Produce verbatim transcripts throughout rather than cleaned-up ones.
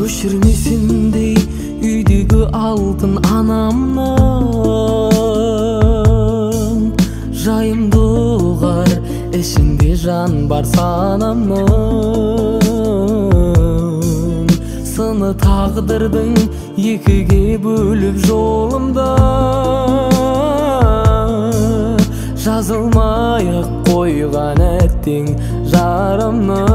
өшірмесіндей үйдегі алтын анамның жайымды ұғар ішінде жан бар санамның сыны тағдырдың екіге бөліп жолымда жазылмай-ақ қойған әттең жарымның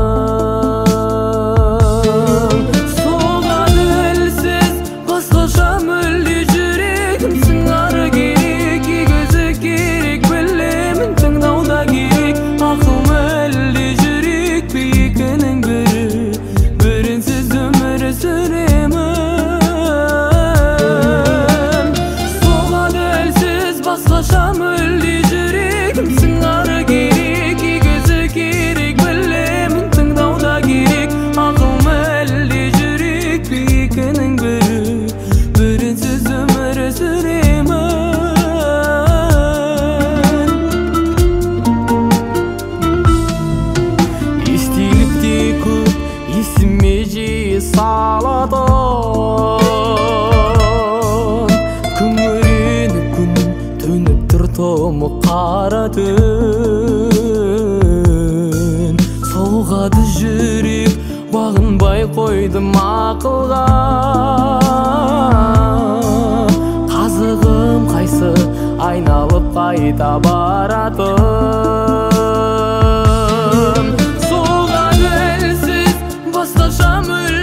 соғады әлсіз басқаша мүлде жүрегім сыңары керек егізі керек білемін тыңдауда керек ақыл мүлде жүрек пе екінің бірі бірінсіз өмір сүремін соғады әлсіз басқаша мүлде жүрегім сыңары керек егізі керек білемін тыңдауда керек ақыл мүлде жүрек пе екінің бірі бірінсіз өмір сүремін естелік те көп есіме жиі салатын күңіреніп күн төніп тұр томық қара түн соғады жүрек бағынбай қойдым ақылға қазығым қайсы айналып қайта баратын соғады әлсіз басқаша мүлде